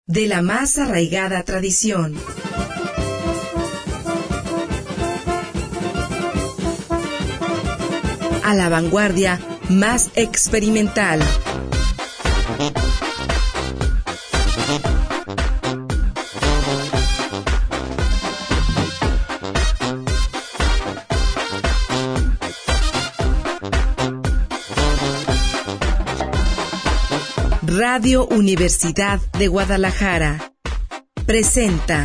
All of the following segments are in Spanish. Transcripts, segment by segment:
de la más arraigada tradición. A la vanguardia más experimental. Radio Universidad de Guadalajara presenta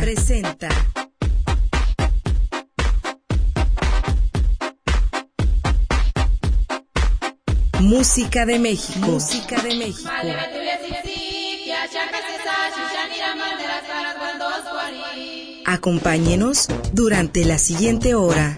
Música de México. Acompáñenos durante la siguiente hora.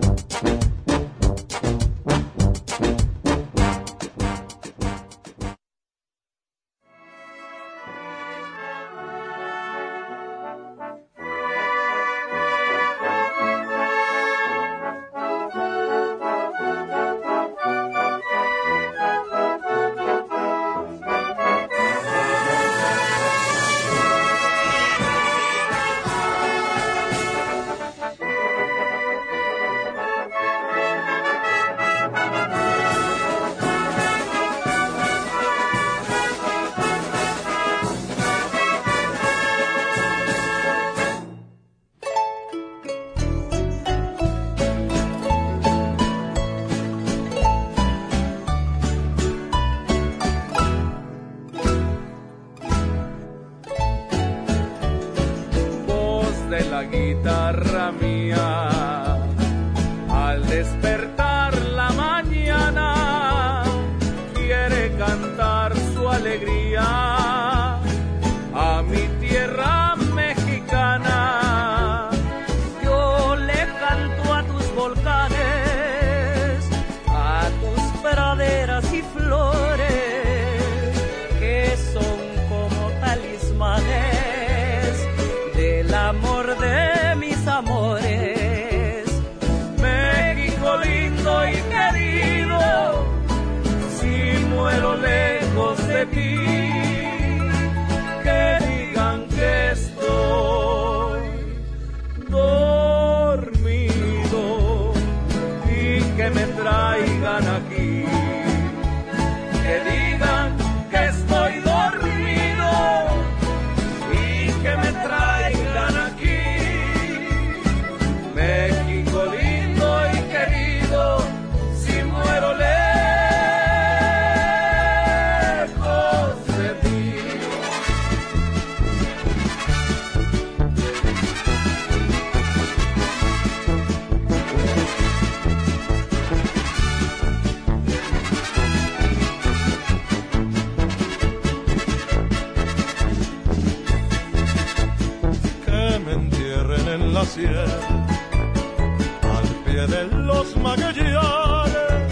Al pie de los Magallanes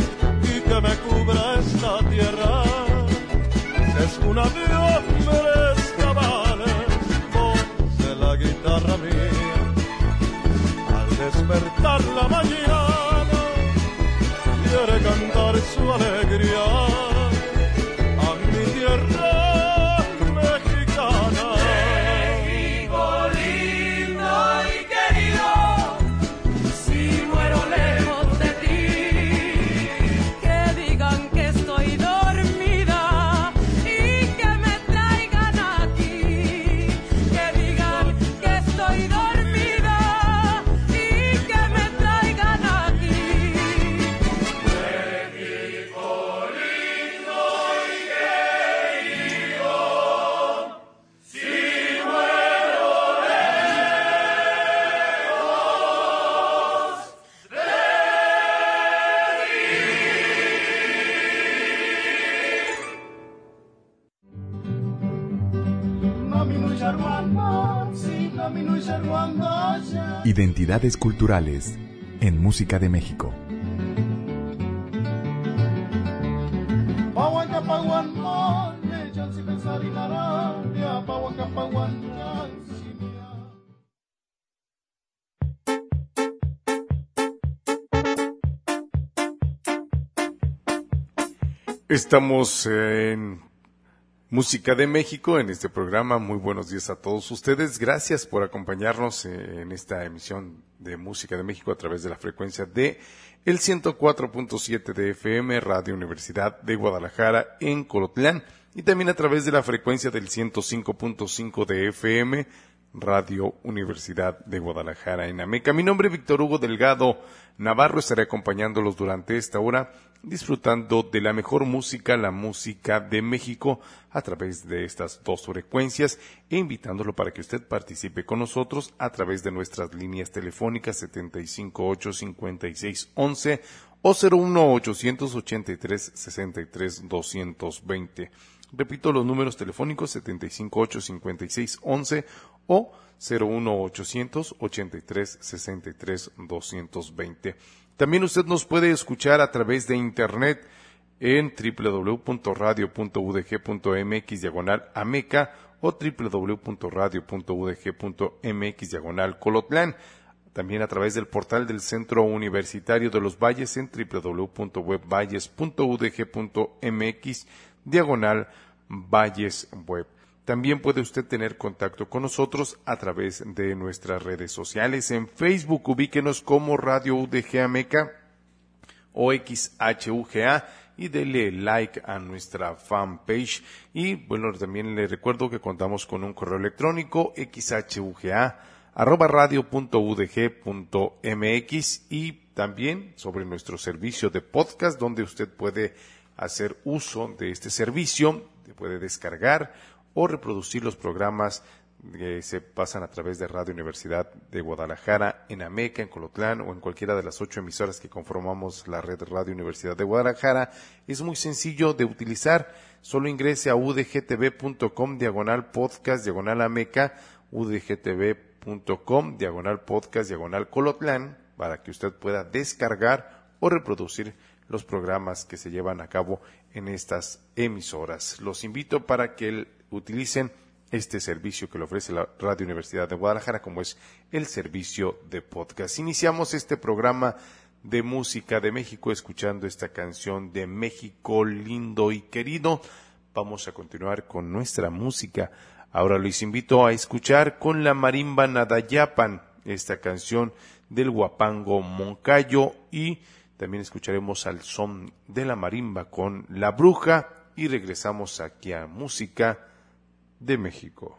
y que me cubra esta tierra, es una de hombres cabales, voz de la guitarra mía. Al despertar la mañana quiere cantar su alegría a mi tierra. Identidades culturales en Música de México. Estamos en Música de México en este programa. Muy buenos días a todos ustedes. Gracias por acompañarnos en esta emisión de Música de México a través de la frecuencia de el 104.7 de FM, Radio Universidad de Guadalajara en Colotlán, y también a través de la frecuencia del 105.5 de FM, Radio Universidad de Guadalajara en Ameca. Mi nombre es Víctor Hugo Delgado Navarro. Estaré acompañándolos durante esta hora, disfrutando de la mejor música, la música de México, a través de estas dos frecuencias, e invitándolo para que usted participe con nosotros a través de nuestras líneas telefónicas 758-5611 o 01883-63-220. Repito los números telefónicos 758-5611 o 01800-83-63-220. También usted nos puede escuchar a través de internet en www.radio.udg.mx/Ameca o www.radio.udg.mx/Colotlán. También a través del portal del Centro Universitario de los Valles en www.webvalles.udg.mx/Valles Web. También puede usted tener contacto con nosotros a través de nuestras redes sociales. En Facebook, ubíquenos como Radio UDG Ameca o XHUGA y dele like a nuestra fanpage. Y bueno, también le recuerdo que contamos con un correo electrónico xhuga@radio.udg.mx, y también sobre nuestro servicio de podcast, donde usted puede hacer uso de este servicio, puede descargar o reproducir los programas que se pasan a través de Radio Universidad de Guadalajara en Ameca, en Colotlán o en cualquiera de las 8 emisoras que conformamos la red Radio Universidad de Guadalajara. Es muy sencillo de utilizar. Solo ingrese a udgtv.com/podcast/Ameca, udgtv.com/podcast/Colotlán, para que usted pueda descargar o reproducir los programas que se llevan a cabo en estas emisoras. Los invito para que utilicen este servicio que le ofrece la Radio Universidad de Guadalajara, como es el servicio de podcast. Iniciamos este programa de Música de México escuchando esta canción de México lindo y querido. Vamos a continuar con nuestra música. Ahora los invito a escuchar con la marimba Nadayapan, esta canción del Huapango Moncayo, y también escucharemos al son de la marimba con La Bruja, y regresamos aquí a Música de México.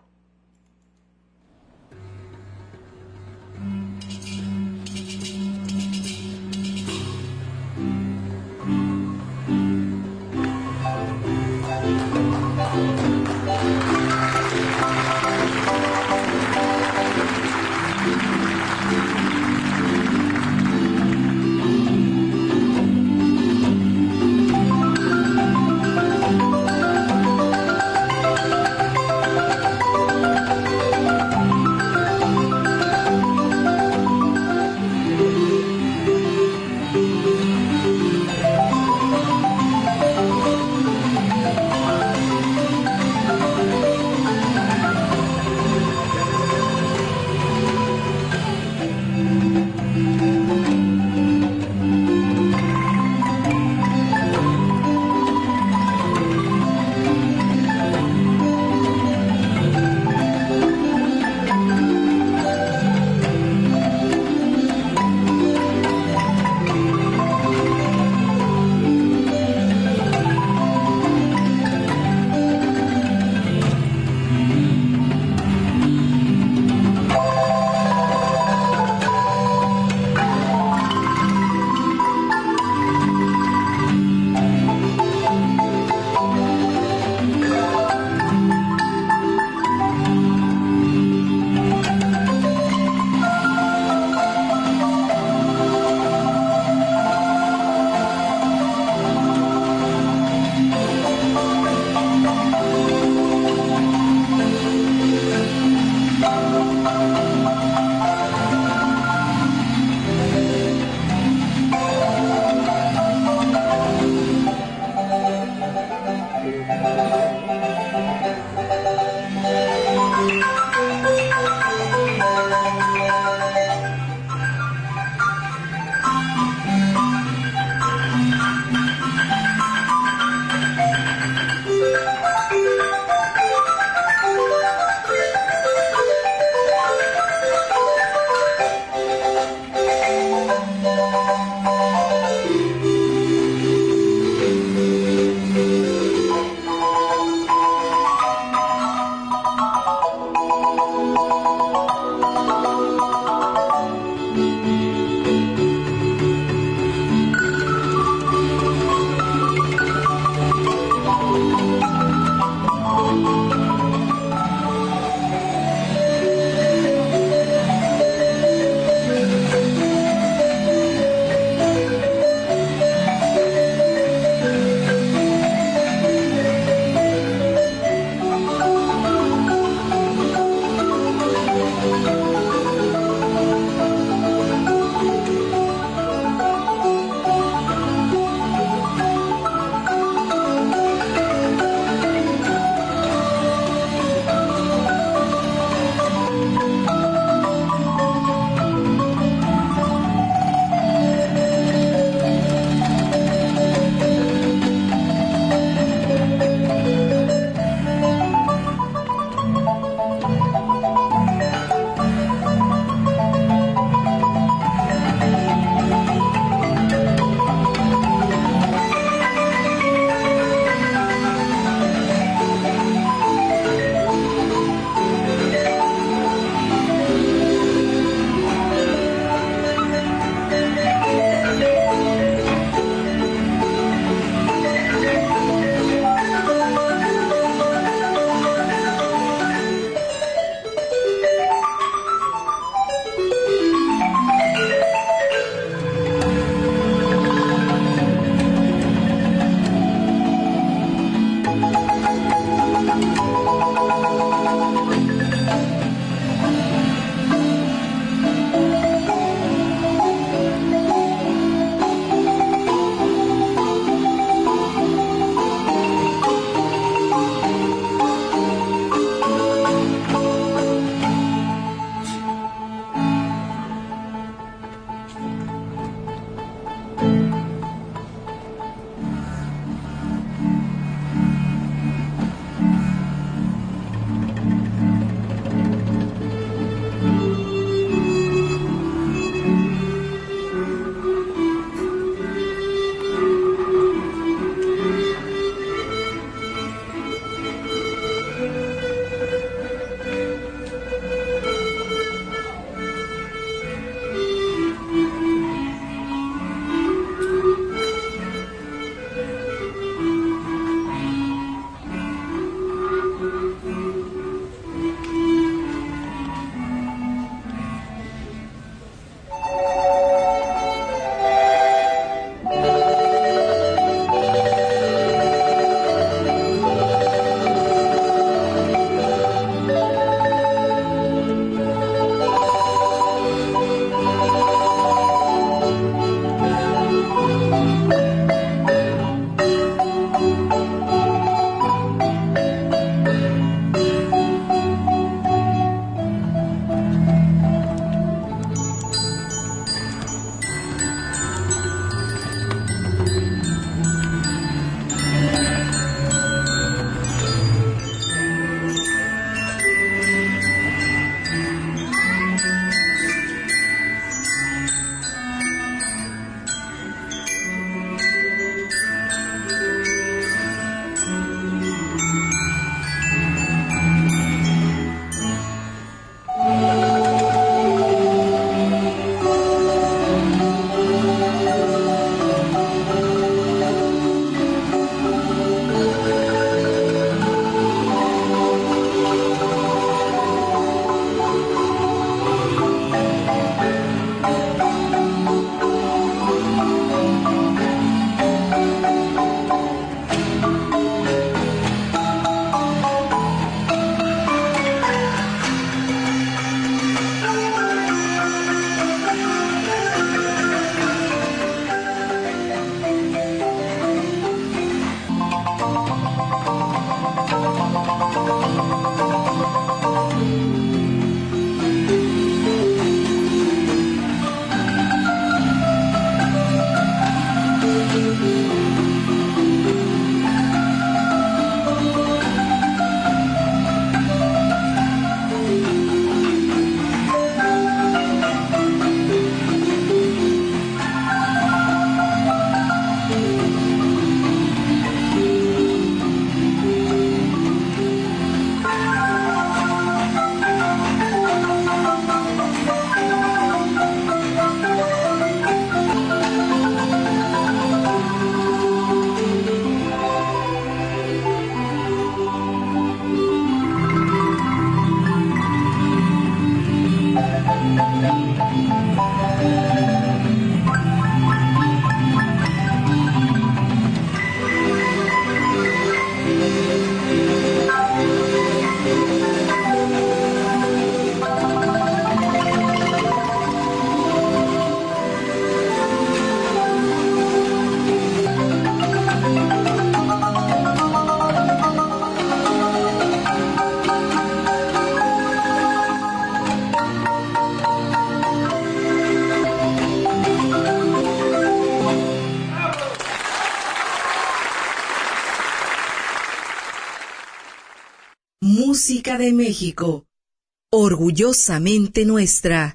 música de México, orgullosamente nuestra.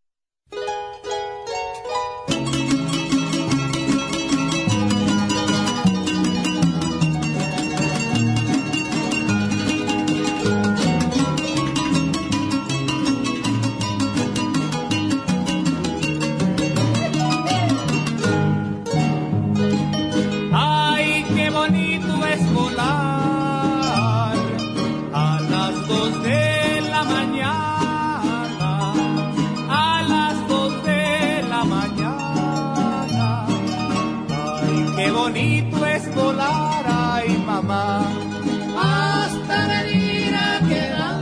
Hasta venir a quedar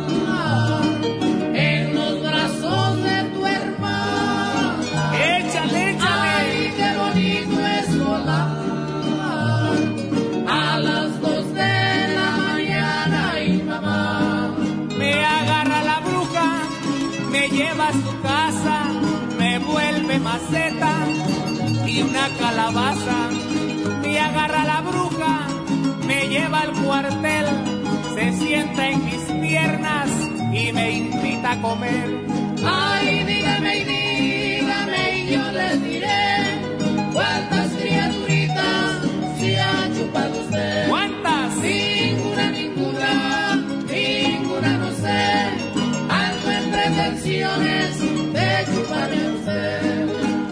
en los brazos de tu hermana. Échale, échale. Ay, qué bonito es volar a las 2 de la mañana. Y mamá me agarra la bruja, me lleva a su casa, me vuelve maceta y una calabaza. Me agarra la bruja, me lleva al cuartel, se sienta en mis piernas y me invita a comer. Ay, dígame y dígame y yo les diré cuántas criaturitas se ha chupado usted. ¿Cuántas? Ninguna, ninguna, ninguna, no sé. Ando en pretensiones de chuparme a usted.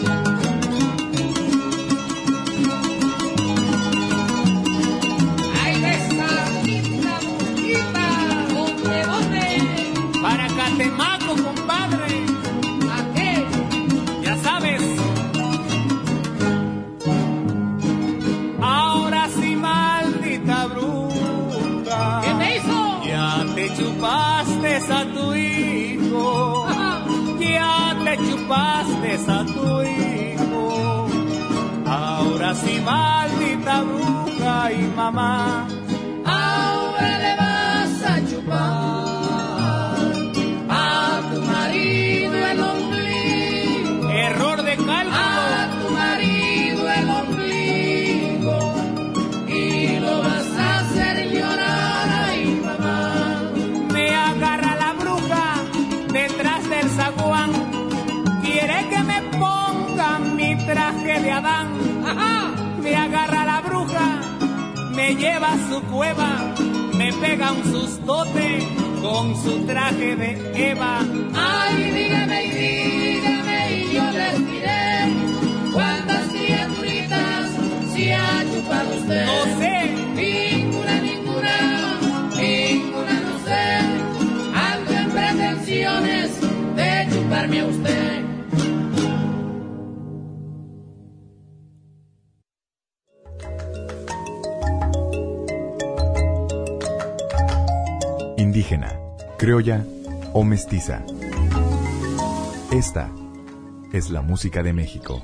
Para Catemaco, compadre. ¿A qué? Ya sabes. Ahora sí, maldita bruja. ¿Qué me hizo? Ya te chupaste a tu hijo. Ajá. Ya te chupaste a tu hijo. Ahora sí, maldita bruja y mamá. Ahora le vas a chupar a tu marido el ombligo. Error de cálculo. A tu marido el ombligo. Y lo vas a hacer llorar, ay mamá. Me agarra la bruja detrás del zaguán. Quiere que me ponga mi traje de Adán. Ajá. Me agarra la bruja, me lleva a su cueva, me pega un sustote con su traje de Eva. Ay, dígame y yo les diré cuántas criaturitas se ha chupado usted. No sé. Ninguna, ninguna, ninguna, no sé. Ando en pretensiones de chuparme a usted. Indígena, criolla o mestiza. Esta es la música de México.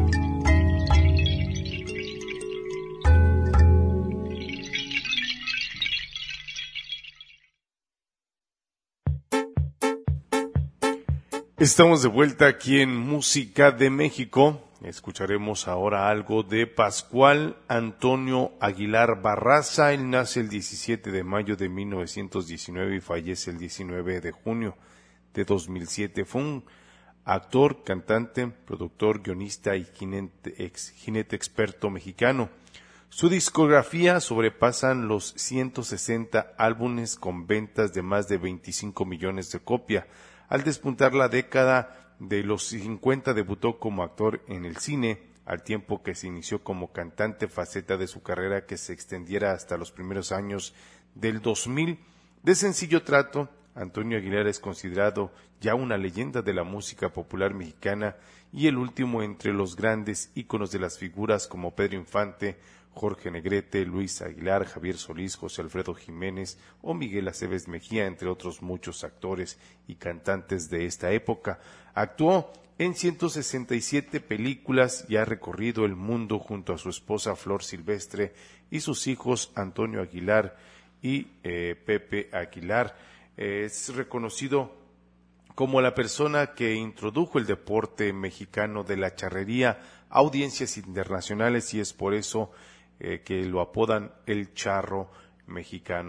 Estamos de vuelta aquí en Música de México. Escucharemos ahora algo de Pascual Antonio Aguilar Barraza. Él nace el 17 de mayo de 1919 y fallece el 19 de junio de 2007. Fue un actor, cantante, productor, guionista y jinete experto mexicano. Su discografía sobrepasan los 160 álbumes con ventas de más de 25 millones de copias. Al despuntar la década de los 50 debutó como actor en el cine, al tiempo que se inició como cantante, faceta de su carrera que se extendiera hasta los primeros años del 2000. De sencillo trato, Antonio Aguilar es considerado ya una leyenda de la música popular mexicana y el último entre los grandes íconos de las figuras como Pedro Infante, Jorge Negrete, Luis Aguilar, Javier Solís, José Alfredo Jiménez o Miguel Aceves Mejía, entre otros muchos actores y cantantes de esta época. Actuó en 167 películas y ha recorrido el mundo junto a su esposa Flor Silvestre y sus hijos Antonio Aguilar y Pepe Aguilar. Es reconocido como la persona que introdujo el deporte mexicano de la charrería a audiencias internacionales y es por eso que lo apodan el charro mexicano.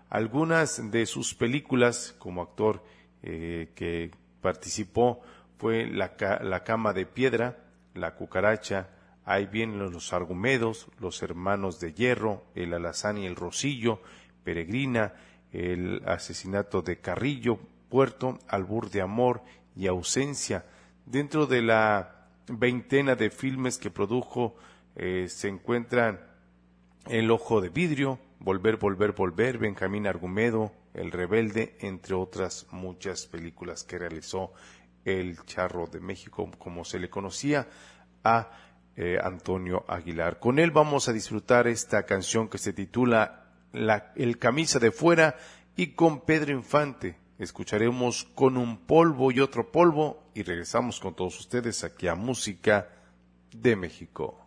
Algunas de sus películas como actor que participó fue La cama de piedra, La cucaracha, Ahí vienen los argumedos, Los hermanos de hierro, El alazán y el rosillo, Peregrina, El asesinato de Carrillo Puerto, Albur de amor y Ausencia. Dentro de la veintena de filmes que produjo se encuentran El ojo de vidrio, Volver, volver, volver, Benjamín Argumedo, El rebelde, entre otras muchas películas que realizó el Charro de México, como se le conocía a Antonio Aguilar. Con él vamos a disfrutar esta canción que se titula El camisa de fuera, y con Pedro Infante escucharemos Con un polvo y otro polvo, y regresamos con todos ustedes aquí a Música de México.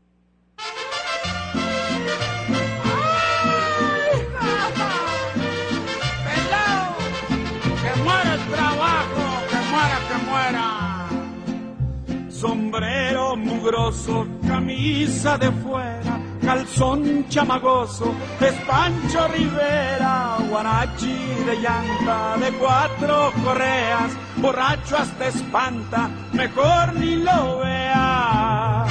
Sombrero mugroso, camisa de fuera, calzón chamagoso, es Pancho Rivera, guarachi de llanta, de 4 correas, borracho hasta espanta, mejor ni lo vea.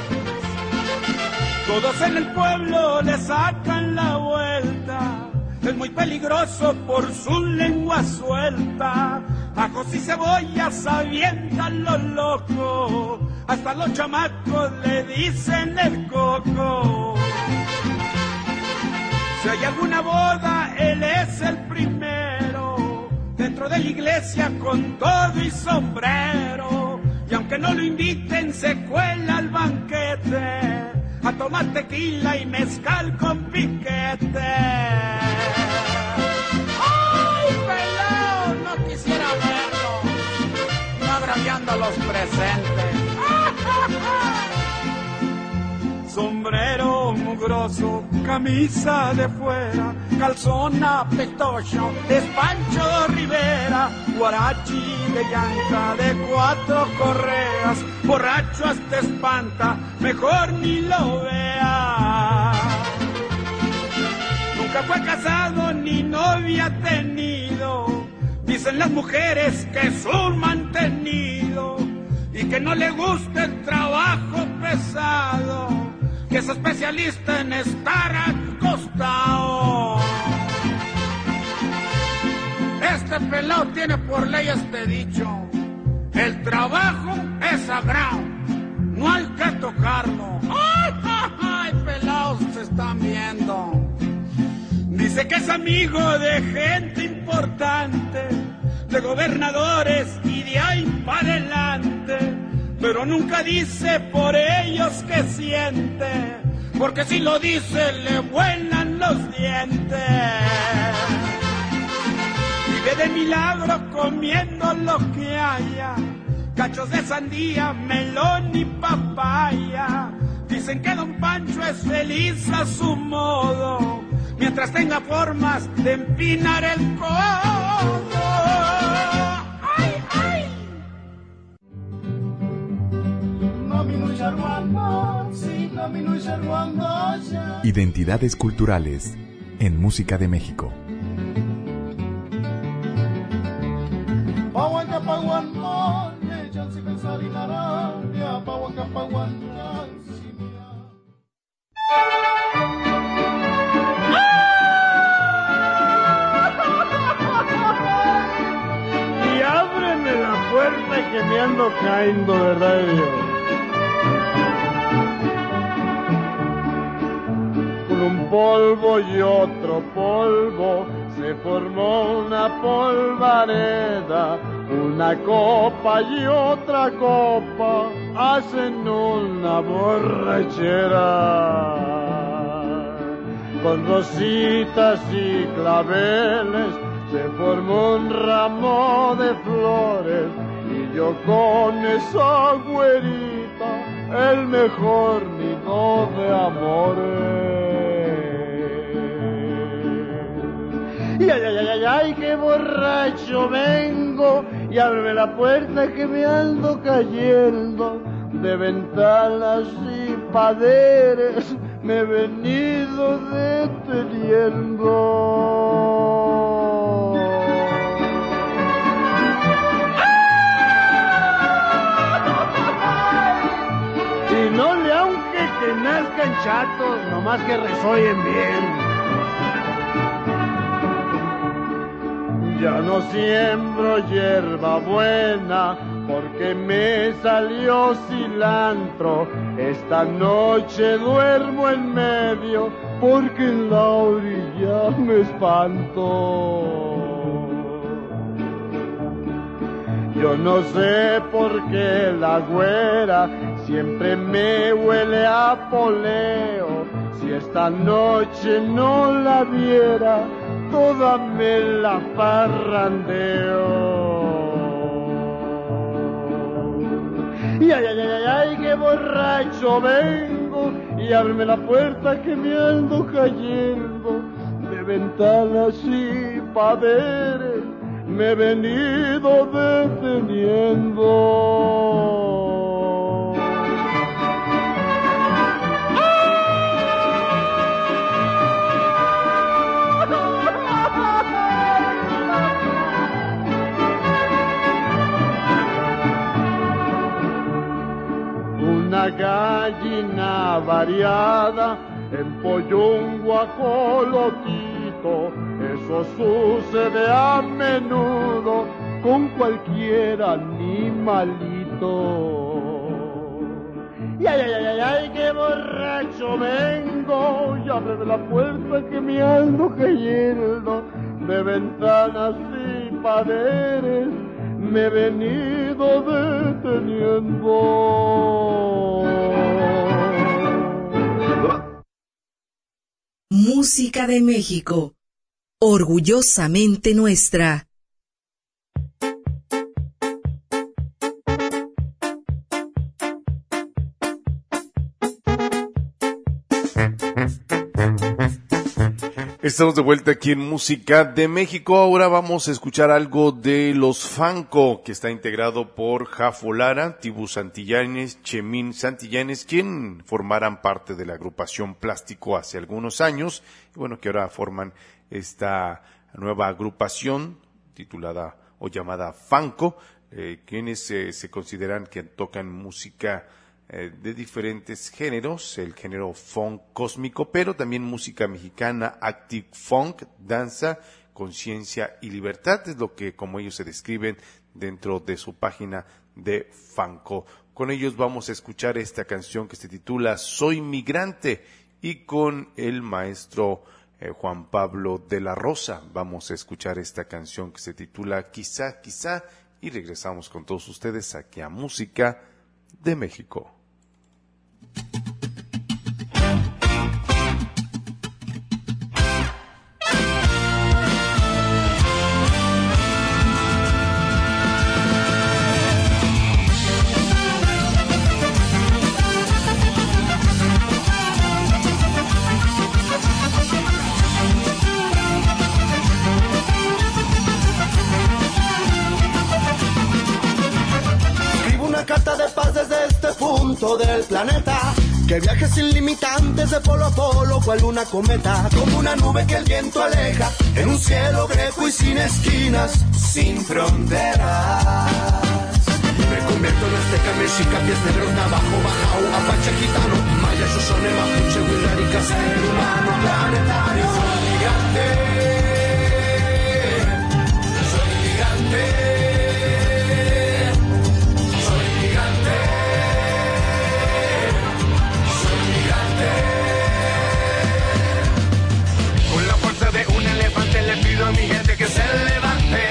Todos en el pueblo le sacan la vuelta, es muy peligroso por su lengua suelta. Ajos y cebollas avientan los locos, hasta los chamacos le dicen el coco. Si hay alguna boda, él es el primero, dentro de la iglesia con todo y sombrero. Y aunque no lo inviten, se cuela al banquete, a tomar tequila y mezcal con piquete. Quisiera verlo, no agraviando a los presentes. Sombrero mugroso, camisa de fuera, calzón apetoso, es Pancho Rivera, guarachi de llanta, de 4 correas, borracho hasta espanta, mejor ni lo vea. Nunca fue casado ni novia tenido, dicen las mujeres que es un mantenido y que no le gusta el trabajo pesado, que es especialista en estar acostado. Este pelado tiene por ley este dicho: el trabajo es sagrado, no hay que tocarlo. ¡Ay, pelados se están viendo! Dice que es amigo de gente importante, de gobernadores y de ahí para adelante, pero nunca dice por ellos que siente, porque si lo dice le vuelan los dientes. Vive de milagro comiendo lo que haya, cachos de sandía, melón y papaya. Dicen que don Pancho es feliz a su modo, mientras tenga formas de empinar el codo. ¡Ay, ay! Identidades culturales en Música de México. Y ábreme la puerta que me ando cayendo, ¿verdad, Dios? Con un polvo y otro polvo se formó una polvareda, una copa y otra copa hacen una borrachera. Con rositas y claveles se formó un ramo de flores, y yo con esa güerita el mejor nido de amores. Y ay, ay, ay, ay, qué borracho vengo, y ábreme la puerta que me ando cayendo de ventanas y paderes. me he venido deteniendo. Y no le aunque que nazcan chatos, nomás que resoyen bien. Ya no siembro hierba buena porque me salió cilantro. Esta noche duermo en medio porque en la orilla me espanto. Yo no sé por qué la güera siempre me huele a poleo. Si esta noche no la viera, toda me la parrandeo. Y ay, ay, ay, ay, qué borracho vengo, y ábreme la puerta que me ando cayendo. De ventanas y paredes me he venido deteniendo. Una gallina variada empolló un guacolotito. Eso sucede a menudo con cualquier animalito. Y ay, ay, ay, ay, ay, qué borracho vengo, y ábreme la puerta que me ando cayendo. De ventanas y paredes me he venido deteniendo. Música de México, orgullosamente nuestra. Estamos de vuelta aquí en Música de México. Ahora vamos a escuchar algo de los Fanco, que está integrado por Jafo Lara, Tibu Santillanes, Chemín Santillanes, quien formaran parte de la agrupación Plástico hace algunos años, y bueno, que ahora forman esta nueva agrupación titulada o llamada Fanco, quienes se consideran que tocan música de diferentes géneros, el género funk cósmico, pero también música mexicana, active funk, danza, conciencia y libertad, es lo que como ellos se describen dentro de su página de Fanco. Con ellos vamos a escuchar esta canción que se titula Soy Migrante, y con el maestro Juan Pablo de la Rosa vamos a escuchar esta canción que se titula Quizá, Quizá, y regresamos con todos ustedes aquí a Música de México. Del planeta, que viaje sin limitantes de polo a polo, cual una cometa, como una nube que el viento aleja, en un cielo greco y sin esquinas, sin fronteras. Me convierto en azteca, mexica, pies negros, navajo, bajao, apache, gitano, maya, shoshone, mapuche, wixárika, ser humano planetario. Soy gigante, soy gigante. Le pido a mi gente que se levante.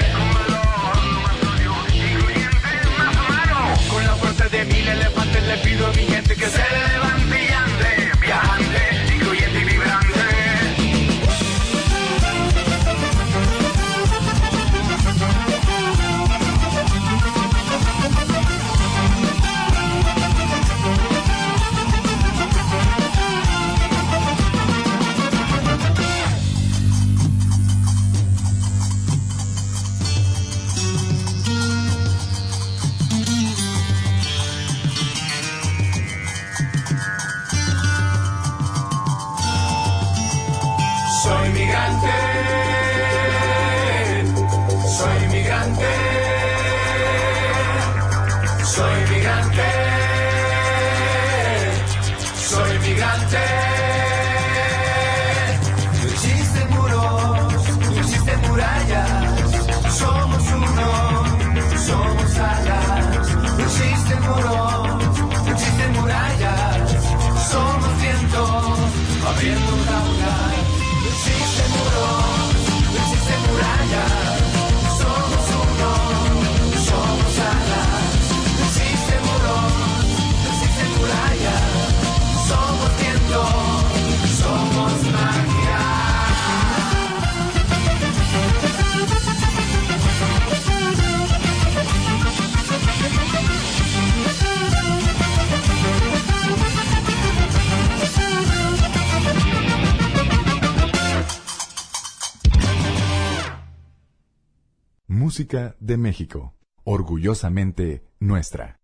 Con la fuerza de 1000 elefantes le pido a mi gente que se levante y ande, viajante, incluyente y vibrante. migrante, soy migrante, soy migrante. No existen muros, no existen murallas, somos uno, somos alas. No existen muros, no existen murallas, somos vientos, abriendo jaulas. No existen muros, no existen murallas, somos uno, somos alas. No existen muros, no existen murallas, somos vientos, somos magia. Música de México, orgullosamente nuestra.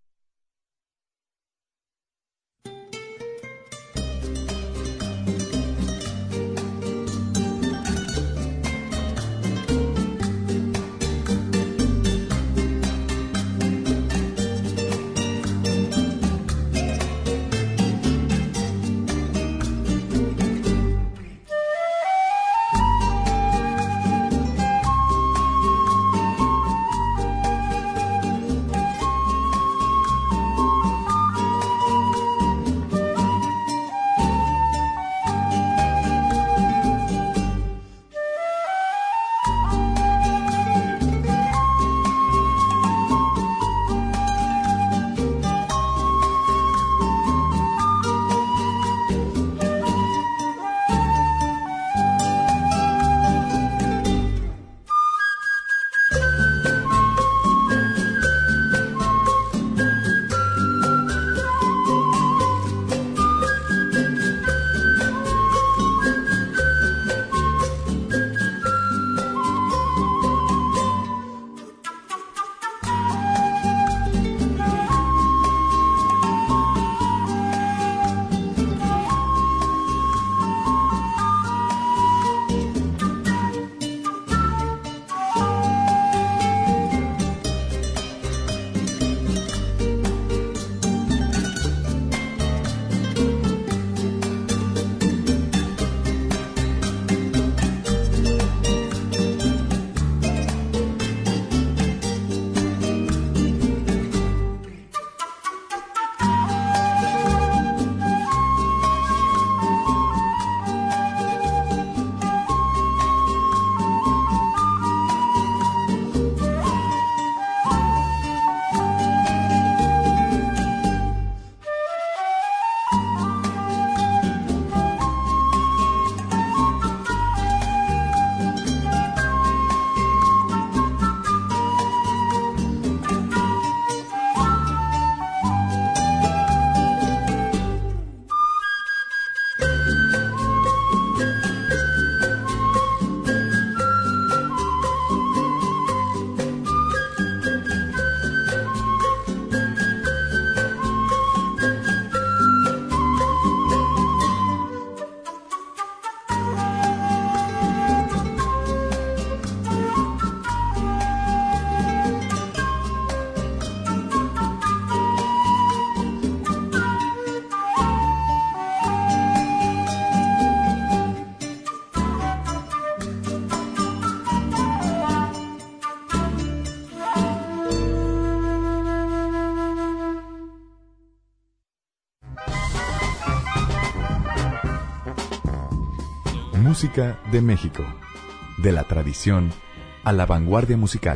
Música de México, de la tradición a la vanguardia musical.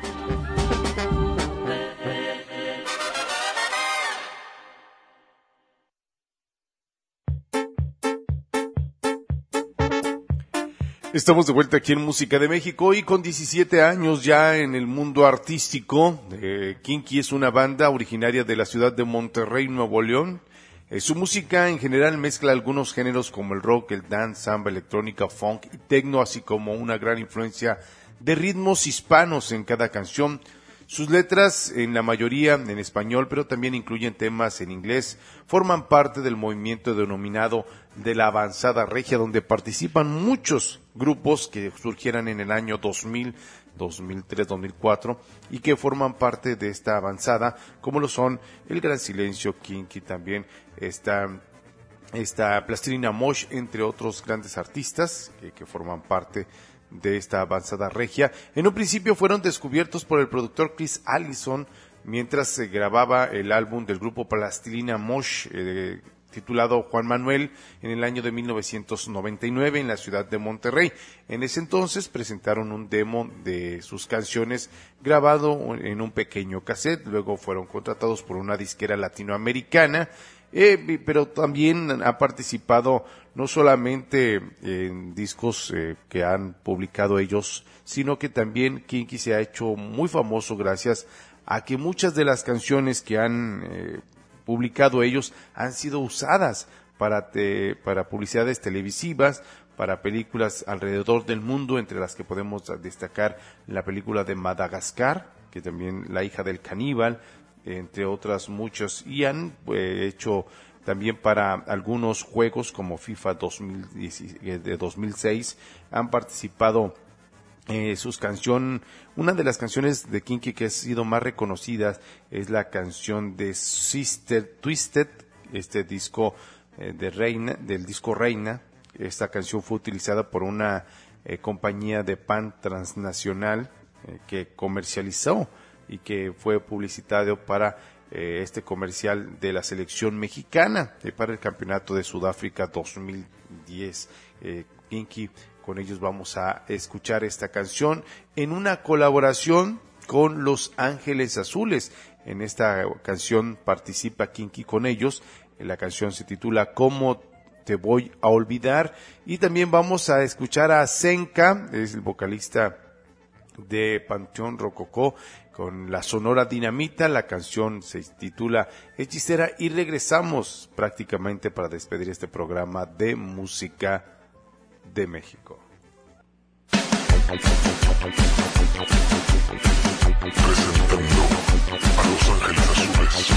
Estamos de vuelta aquí en Música de México y con 17 años ya en el mundo artístico. Kinky es una banda originaria de la ciudad de Monterrey, Nuevo León. Su música en general mezcla algunos géneros como el rock, el dance, samba, electrónica, funk y techno, así como una gran influencia de ritmos hispanos en cada canción. Sus letras, en la mayoría en español, pero también incluyen temas en inglés, forman parte del movimiento denominado de la avanzada regia, donde participan muchos grupos que surgieran en el año 2000 2003-2004 y que forman parte de esta avanzada, como lo son El Gran Silencio, Kinky, también esta Plastilina Mosh, entre otros grandes artistas que forman parte de esta avanzada regia. En un principio fueron descubiertos por el productor Chris Allison mientras se grababa el álbum del grupo Plastilina Mosh, titulado Juan Manuel, en el año de 1999 en la ciudad de Monterrey. En ese entonces presentaron un demo de sus canciones grabado en un pequeño cassette, luego fueron contratados por una disquera latinoamericana, pero también ha participado no solamente en discos que han publicado ellos, sino que también Kinky se ha hecho muy famoso gracias a que muchas de las canciones que han publicado ellos han sido usadas para publicidades televisivas, para películas alrededor del mundo, entre las que podemos destacar la película de Madagascar, que también La hija del caníbal, entre otras muchas, y han hecho también para algunos juegos como FIFA 2006, han participado sus canciones. Una de las canciones de Kinky que ha sido más reconocidas es la canción de Sister Twisted, este disco del disco Reina. Esta canción fue utilizada por una compañía de pan transnacional que comercializó y que fue publicitado para este comercial de la selección mexicana para el campeonato de Sudáfrica 2010. Kinky, con ellos vamos a escuchar esta canción en una colaboración con Los Ángeles Azules. En esta canción participa Kinky con ellos. La canción se titula ¿Cómo te voy a olvidar? Y también vamos a escuchar a Zenka, es el vocalista de Panteón Rococó, con la Sonora Dinamita. La canción se titula Hechicera y regresamos prácticamente para despedir este programa de música de México. Presentando a Los Ángeles Azules.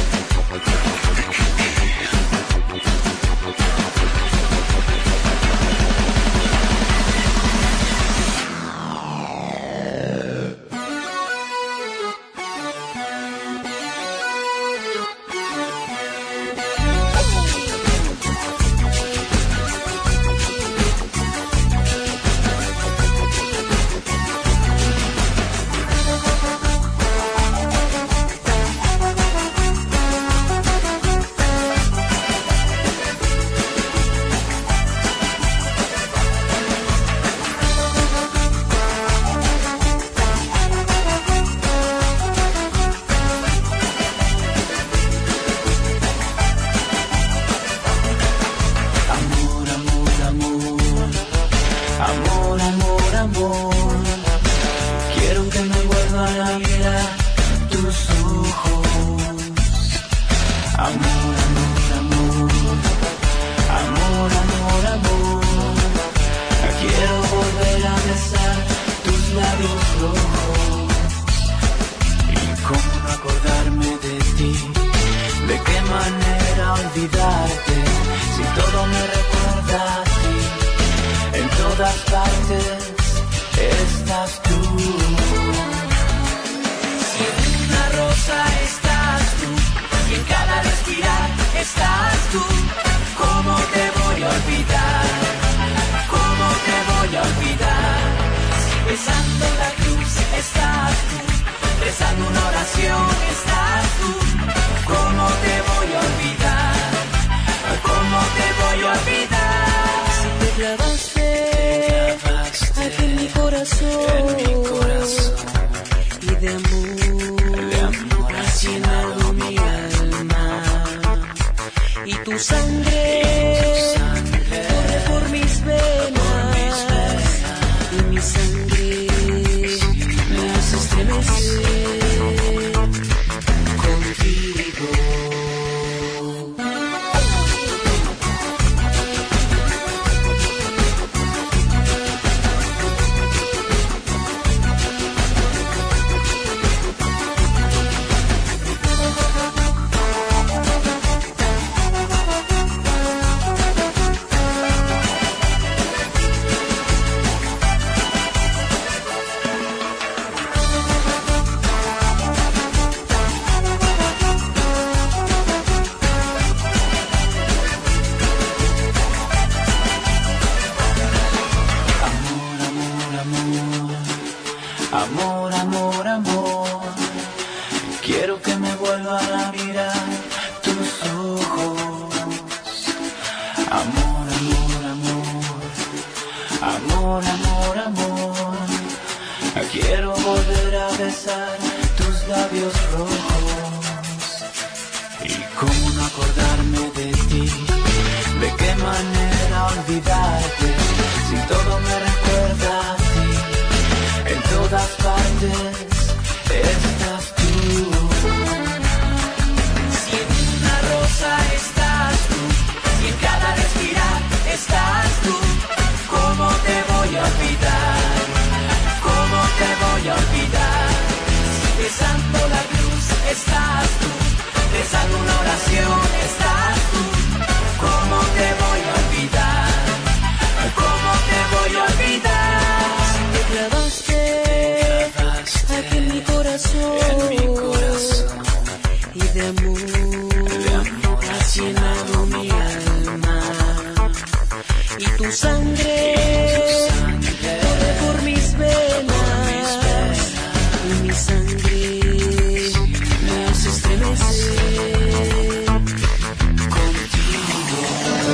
besar tus labios rojos. Y cómo no acordarme de ti, de qué manera olvidarte, si todo me recuerda a ti, en todas partes estás tú. Si en una rosa estás tú, si en cada respirar estás tú, ¿cómo te voy a olvidar? ¿Cómo te voy a olvidar? Si besando la cruz estás tú, rezando una oración estás tú, ¿cómo te voy a olvidar? ¿Cómo te voy a olvidar? Te clavaste aquí en mi corazón, y de amor has llenado mi alma, y tu sangre corre por mis venas, y mi sangre me hace estremecer contigo.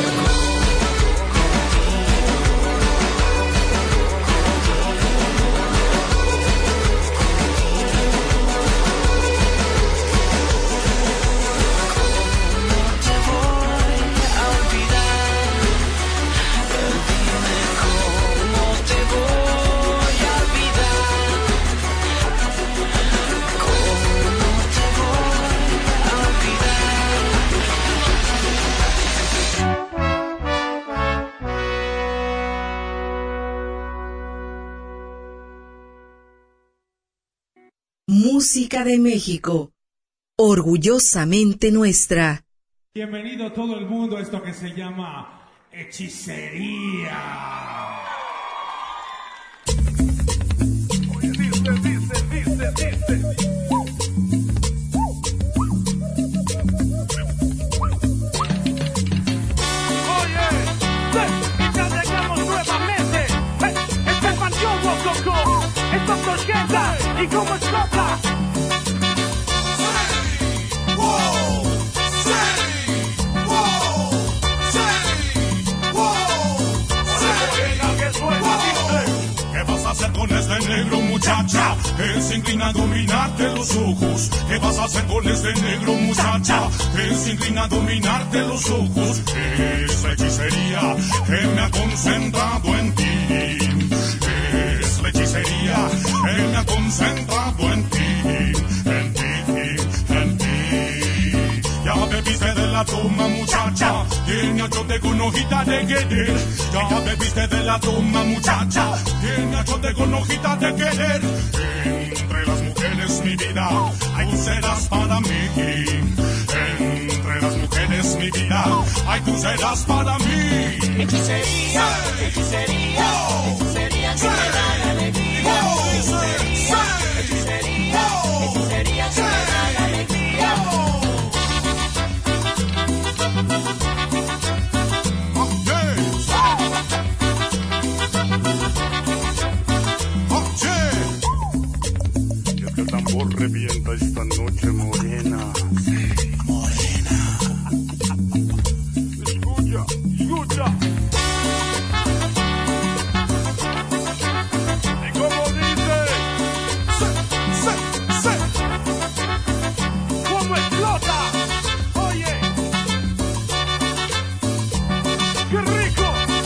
Música de México, orgullosamente nuestra. Bienvenido todo el mundo a esto que se llama hechicería. Oye, dice. Ya llegamos nuevamente. Es el Panteón Rococó. Esto es orquesta y cómo explota. ¿Qué vas a hacer con este negro, muchacha? Que se inclina a dominarte los ojos. ¿Qué vas a hacer con este negro, muchacha? Que se inclina a dominarte los ojos. Es la hechicería que me ha concentrado en ti. Es la hechicería que me ha concentrado en ti. En ti, en ti. Ya bebiste de la toma, muchacha. Tiene achote con hojita de querer. Ya bebiste de la toma, muchacha. Tiene achote con hojita de querer. Entre las mujeres, mi vida, hay tú serás para mí. Entre las mujeres, mi vida, ay, tú serás para mí. Hechicería, hechicería, hechicería que me da la alegría. Hechicería, hechicería, hechicería que me da la alegría. Y es que el tambor revienta esta noche morena. Morena. Escucha. Y como dice, ¿cómo explota? Oye, qué rico.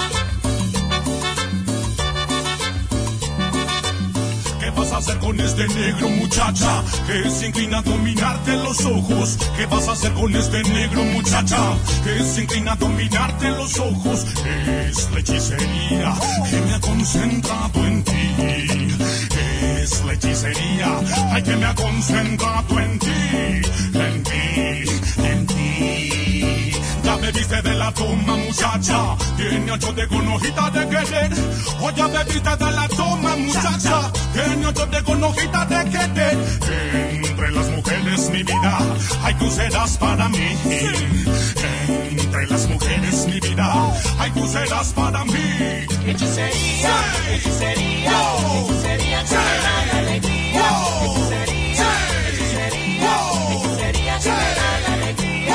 ¿Qué vas a hacer con este negro, muchacha? Que se inclina a dominarte los ojos. ¿Qué vas a hacer con este negro, muchacha? Que se inclina a dominarte los ojos. Es la hechicería que me ha concentrado en ti. Es la hechicería, ay, que me ha concentrado en ti. En ti, en ti. Ya bebiste de la toma, muchacha. Tiene achote con hojita de querer. O ya bebiste de la toma, muchacha. Tiene achote con hojita de querer. Entre las mujeres, mi vida, ay, tú serás para mí. Entre las mujeres, mi vida, ay, tú serás para mí. Hechicería, hechicería, hechicería que me da la alegría. Hechicería, hechicería, hechicería que me da la alegría.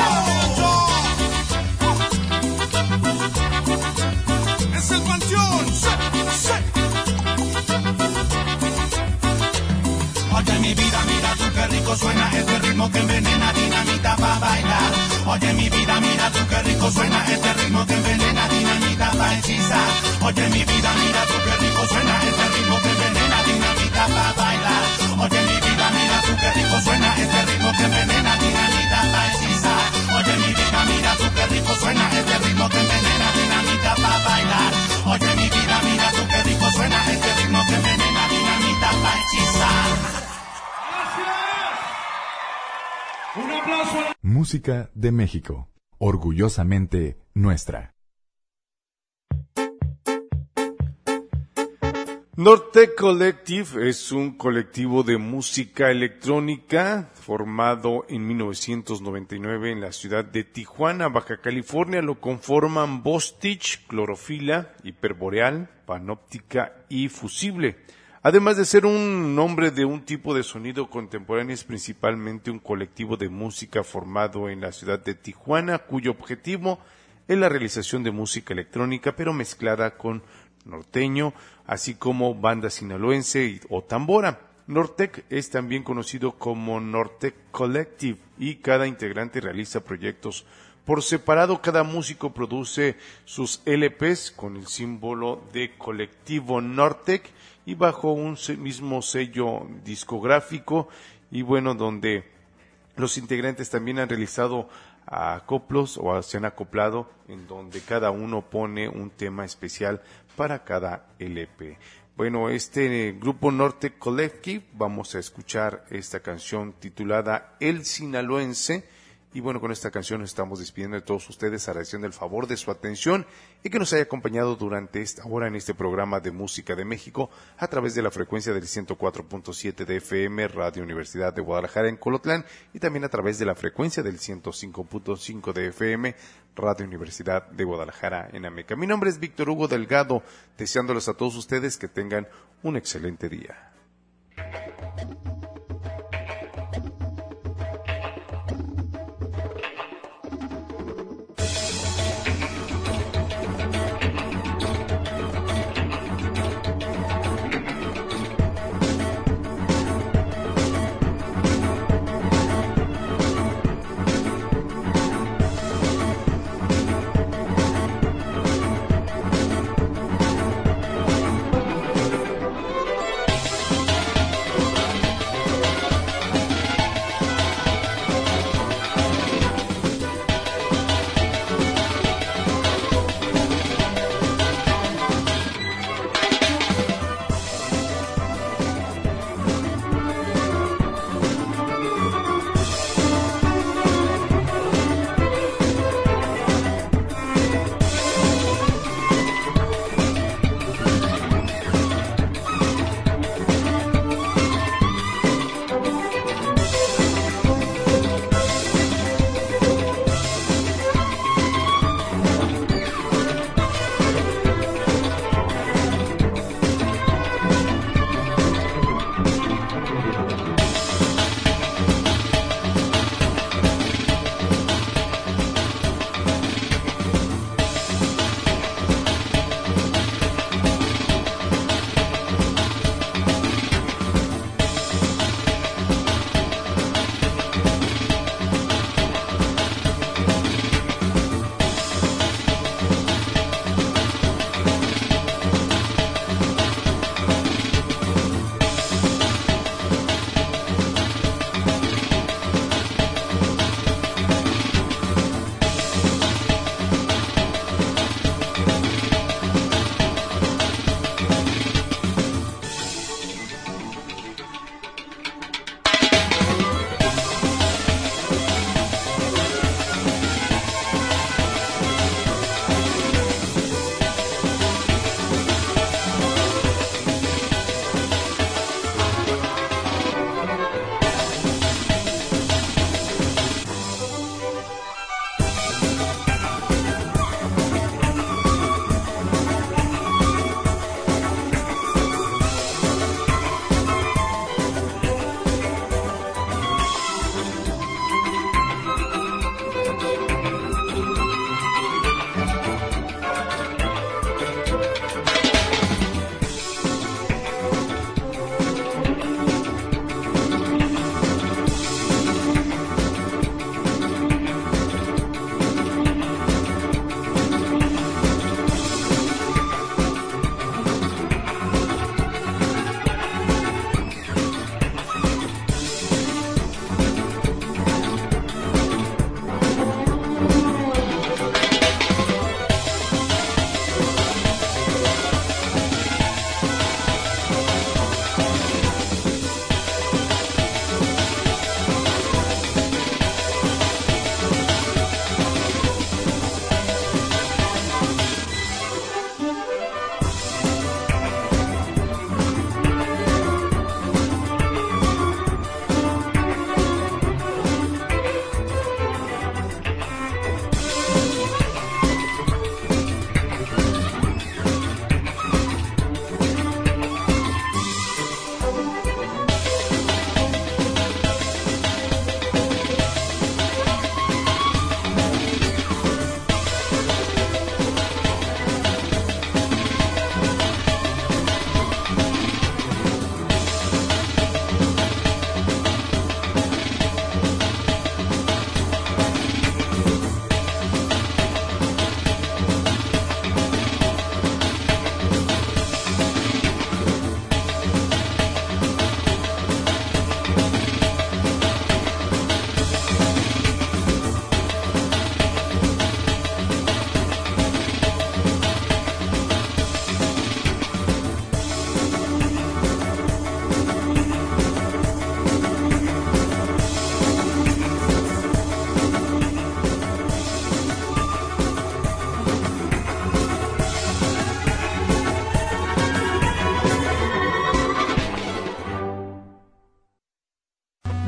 Es el Panteón. Oye, mi ritmo que envenena, dinamita pa' bailar. Oye mi vida, mira tú qué rico suena este ritmo que envenena, dinamita pa' hechizar. Oye mi vida, mira tú qué rico suena este ritmo que envenena, dinamita pa' bailar. Oye mi vida, mira tú qué rico suena este ritmo que envenena, dinamita pa' hechizar. Oye mi vida, mira tú qué rico suena este ritmo que envenena, dinamita pa' bailar. Oye mi vida, mira tú qué rico suena este ritmo que envenena, dinamita pa' hechizar. Un aplauso. Música de México, orgullosamente nuestra. Nortec Collective es un colectivo de música electrónica formado en 1999 en la ciudad de Tijuana, Baja California. Lo conforman Bostich, Clorofila, Hiperboreal, Panóptica y Fusible. Además de ser un nombre de un tipo de sonido contemporáneo, es principalmente un colectivo de música formado en la ciudad de Tijuana, cuyo objetivo es la realización de música electrónica, pero mezclada con norteño, así como banda sinaloense o tambora. Nortec es también conocido como Nortec Collective y cada integrante realiza proyectos por separado. Cada músico produce sus LPs con el símbolo de colectivo Nortec y bajo un mismo sello discográfico, y bueno, donde los integrantes también han realizado acoplos o se han acoplado en donde cada uno pone un tema especial para cada LP. Bueno, este grupo Nortec Collective, vamos a escuchar esta canción titulada El Sinaloense. Y bueno, con esta canción nos estamos despidiendo de todos ustedes, agradeciendo el favor de su atención y que nos haya acompañado durante esta hora en este programa de Música de México a través de la frecuencia del 104.7 de FM, Radio Universidad de Guadalajara en Colotlán, y también a través de la frecuencia del 105.5 de FM, Radio Universidad de Guadalajara en Ameca. Mi nombre es Víctor Hugo Delgado, deseándoles a todos ustedes que tengan un excelente día.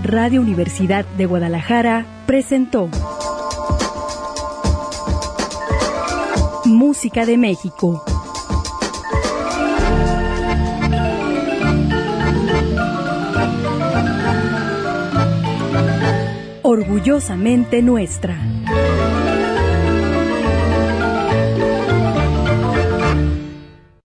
Radio Universidad de Guadalajara presentó Música de México. Orgullosamente nuestra.